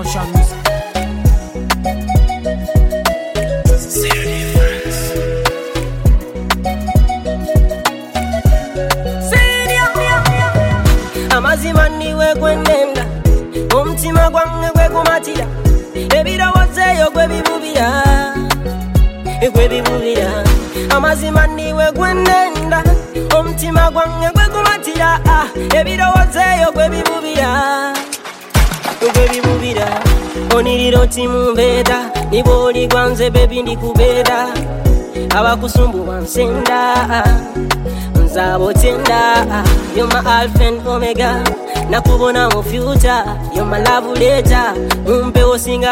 Productions. Amazima niwe gwenenda omutima gwange gwegumatira ebirowoozeyo gwebibubira amazima niwe gwenenda omutima gwange gwegumatira ebirowoozeyo gwebibubira oniriro timumbeera nibwoli gwanze bebi ndikubeera abakusumbu wansenda nzabo tenda you're my alpha and omega nakubona mu future you're my love letter umpe osinga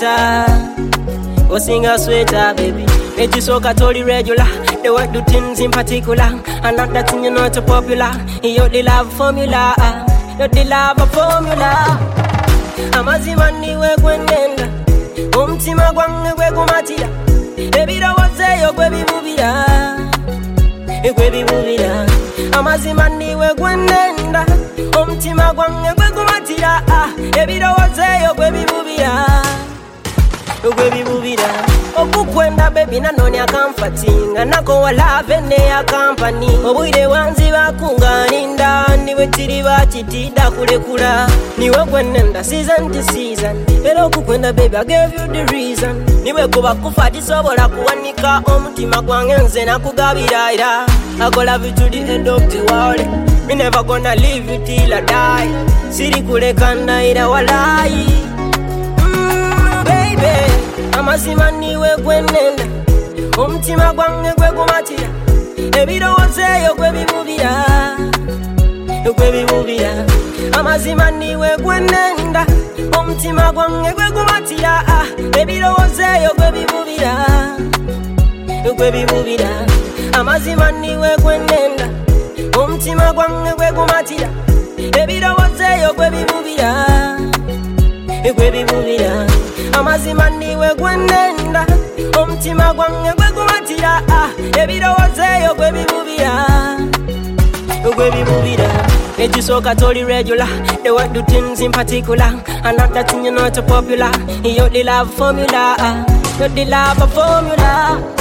sweater baby ekisoka toli regular the way do things in particular and not that thing you know too popular you're the love formula amazima niwe gwenenda omutima gwange gwegumatira ebirowoozeyo gwebibubira amazima niwe gwenenda omutima gwange gwegumatira ebirowoozeyo gwebibubira okukwenda bebi nanonya kamfatinga nako walave neya kampani obwire wanzi bakunganinda niwe kiri bakitida kulekula niwe gwenenda season to season era okukwenda bebi I gave you the reason niwe kuba kufa tisobola kuwanika omutima gwange nze nakugabira era I go love you to the end of the world me never gonna leave you till I die siri kuleka ndaira walai baby amazima niwe gwenenda omutima gwange gwegumatira ebirowoozeyo gwebibubira amazima niwe gwenenda omutima gwange gwegumatira ebirowoozeyo gwebibubira amazima niwe gwenenda omutima gwange gwegumatira ebirowoozeyo gwebibubira amazima niwe gwenenda omutima gwange gwegumatira ebirowoozeyo gwebibubira ekisoka toli regular the way do things in particular and not that thing you know too popular you're the love formula